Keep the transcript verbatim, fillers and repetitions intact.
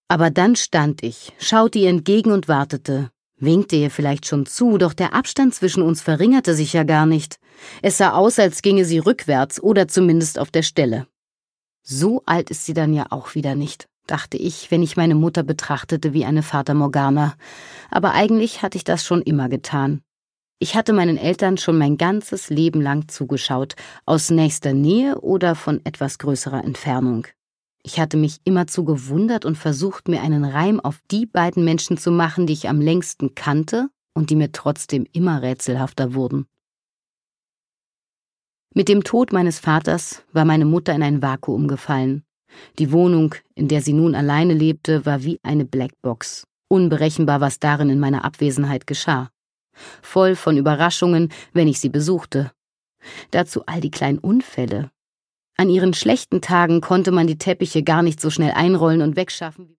Aber dann stand ich, schaute ihr entgegen und wartete, winkte ihr vielleicht schon zu, doch der Abstand zwischen uns verringerte sich ja gar nicht. Es sah aus, als ginge sie rückwärts oder zumindest auf der Stelle. So alt ist sie dann ja auch wieder nicht, dachte ich, wenn ich meine Mutter betrachtete wie eine Fata Morgana. Aber eigentlich hatte ich das schon immer getan. Ich hatte meinen Eltern schon mein ganzes Leben lang zugeschaut, aus nächster Nähe oder von etwas größerer Entfernung. Ich hatte mich immerzu gewundert und versucht, mir einen Reim auf die beiden Menschen zu machen, die ich am längsten kannte und die mir trotzdem immer rätselhafter wurden. Mit dem Tod meines Vaters war meine Mutter in ein Vakuum gefallen. Die Wohnung, in der sie nun alleine lebte, war wie eine Blackbox. Unberechenbar, was darin in meiner Abwesenheit geschah. Voll von Überraschungen, wenn ich sie besuchte. Dazu all die kleinen Unfälle. An ihren schlechten Tagen konnte man die Teppiche gar nicht so schnell einrollen und wegschaffen.